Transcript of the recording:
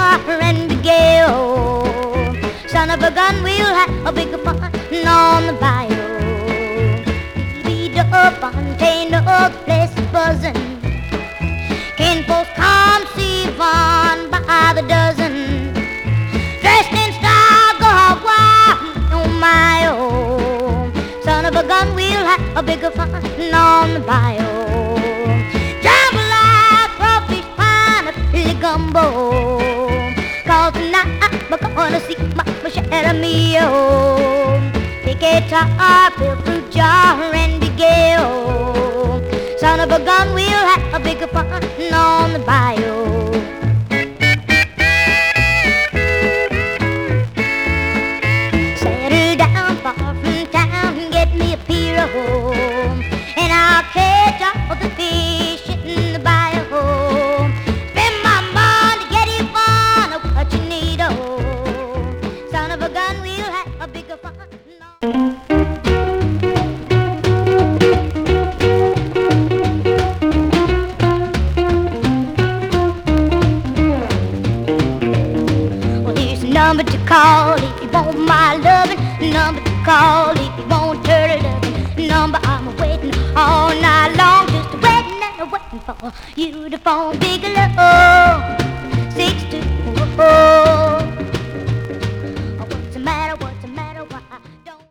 jar and be gay. Oh, son of a gun, we'll have a big fun on the bayou. Beat up Fontaine, the place is buzzing. Ken folks come see fun by the dozen. Dressed in style, go hog wild, oh my oh. Son of a gun, we'll have a big fun on the bayou. Jambalaya, crawfish, pineapple, gumbo. 'Cause tonight we're gonna see Mama Sharamio. Take a guitar, fill fruit jar and be gay. Oh, son of a gun, we'll have a big fun on the bayou. Settle down far from town and get me a pier home, and I'll catch all the fish in the bayou. Spend my money, get you fun of what you need. Oh, son of a gun, we'll have a big fun. Number to call if you want my loving. Number to call if you want turtle loving. Number I'm waiting all night long, just waiting and waiting for you to phone Bigelow. 6